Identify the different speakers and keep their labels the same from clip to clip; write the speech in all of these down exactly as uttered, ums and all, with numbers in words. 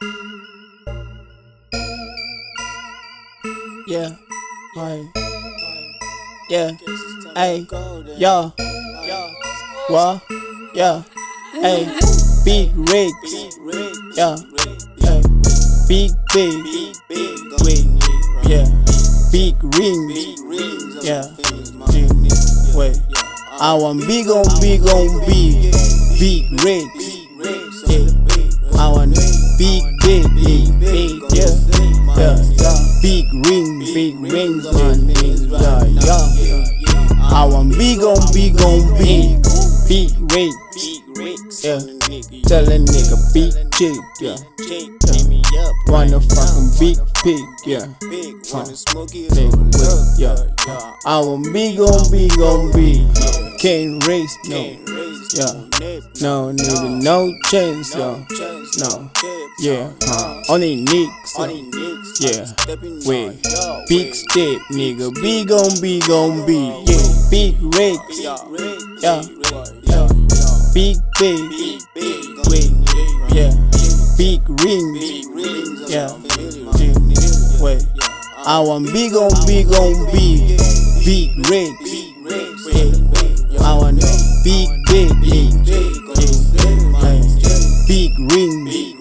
Speaker 1: Yeah, right. Yeah, hey, yeah, what? Yeah, hey, big rigs. Yeah, hey, big, big, wait, yeah, big rings. Yeah, wait. I want big on big on big, big rigs. Yeah, I want big, big, big, big, yeah, yeah, yeah. Big rings, big rings, man, yeah, yeah. I want big on big on big, big rigs, yeah. Tell a nigga big chick, yeah, yeah. Want a fucking big pig, yeah. Huh. Nigga, yeah. I want big on big on big, can't race, no, yeah. No nigga, no chance, yo, no, yeah. Huh. Only nicks, yeah. Wait, big step, nigga, big on big on big, yeah. Big rigs, yeah, yeah. Big big, wait, yeah. Big rings, yeah. Wait, I want big on big on big, big rigs, yeah. I want big big big, yeah. Big rings,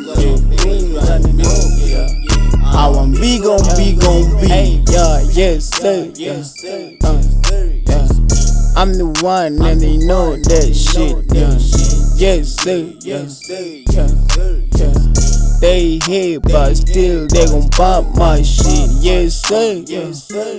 Speaker 1: yeah. I want big on big on big, yeah, yes sir, yeah. Uh, yeah. I'm the one and they know that shit, yeah. Yes sir, yeah, yeah, yeah. They hate but still they gon' pop my shit, yes sir, yeah.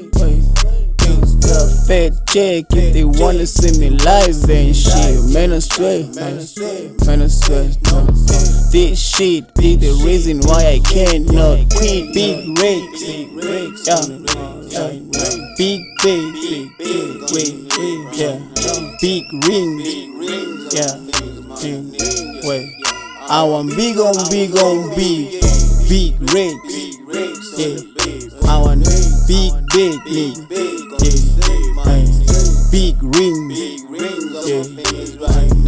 Speaker 1: Fat check if they wanna see me live and shit. Man I swear, man I swear, no. This shit is the reason why I cannot quit. Big rigs, yeah, yeah. Big big, wait, yeah. Big rings, yeah, yeah. Wait, I want big on big on big, big rigs, yeah. I want big big big, yeah. Big rings, yeah.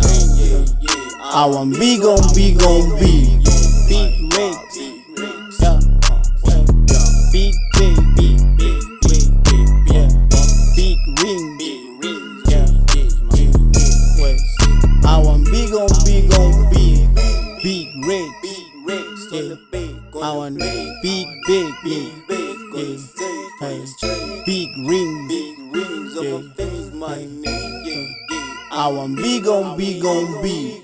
Speaker 1: I want big on big on big, big rigs, yeah. Big big big, yeah. Big rings, yeah. Wait, I want big on big on big, big rigs, yeah. I want big big big, yeah. Big rings, yeah. I want big on big on big.